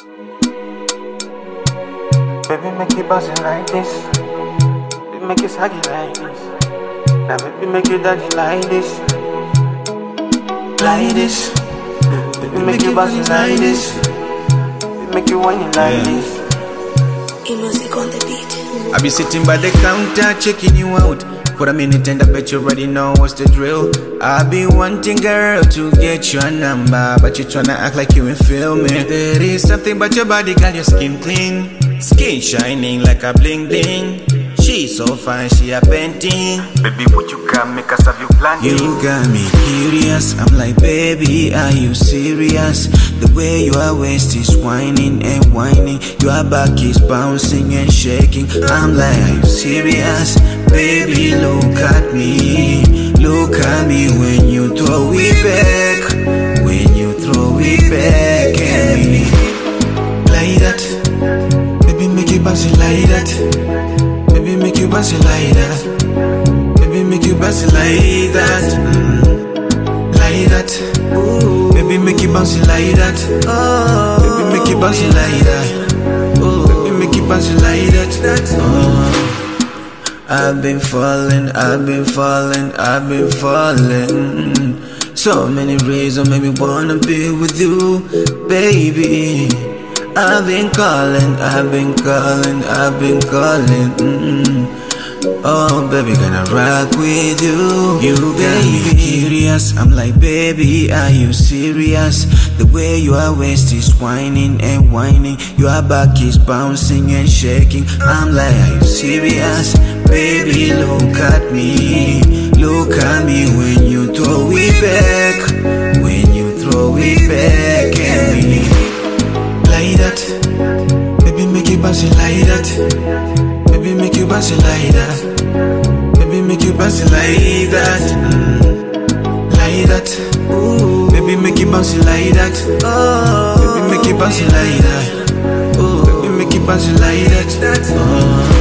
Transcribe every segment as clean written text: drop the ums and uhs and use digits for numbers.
Baby, make it bounce like this. Baby, make it saggy like this. Now, baby, make it daddy like this. Like this. Baby, make it bounce like this. Baby, make it whining like this. E-music on the beat. I be sitting by the counter checking you out for a minute and I bet you already know what's the drill. I be wanting, girl, to get your number, but you tryna act like you ain't feel me. There is something about your body, girl, your skin clean, skin shining like a bling bling. She so fine, she a painting. Baby, would you come make us have you planned? You got me curious, I'm like, baby, are you serious? The way your waist is whining and whining, your back is bouncing and shaking. I'm like, are you serious? Baby, look at me when you throw it back, when you throw it back at me. Like that, baby, make it bounce like that. Baby, make you bounce like that. Baby, make you bounce like that. Like that. Ooh. Baby, make you bounce like that. Oh. Baby, make you bounce like that. Oh. Baby, make you bounce like that. Oh. I've been falling. So many reasons make me wanna be with you, baby. I've been calling. Oh, baby, gonna rock with you. You got me curious. I'm like, baby, are you serious? The way your waist is whining and whining, your back is bouncing and shaking. I'm like, are you serious? Baby, look at me when you throw it back, when you throw it back at me. Like that, baby, make you bounce like that. Baby, make you bounce like that. Baby, make you bounce like that. Like that. Ooh. Baby, make you bounce like that. Oh. Baby, make you bounce like that. Oh. Baby, make you bounce like that. Oh.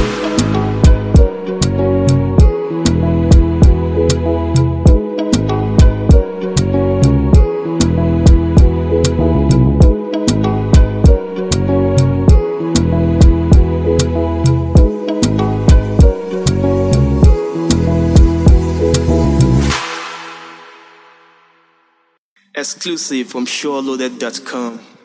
Exclusive from SureLoaded.com.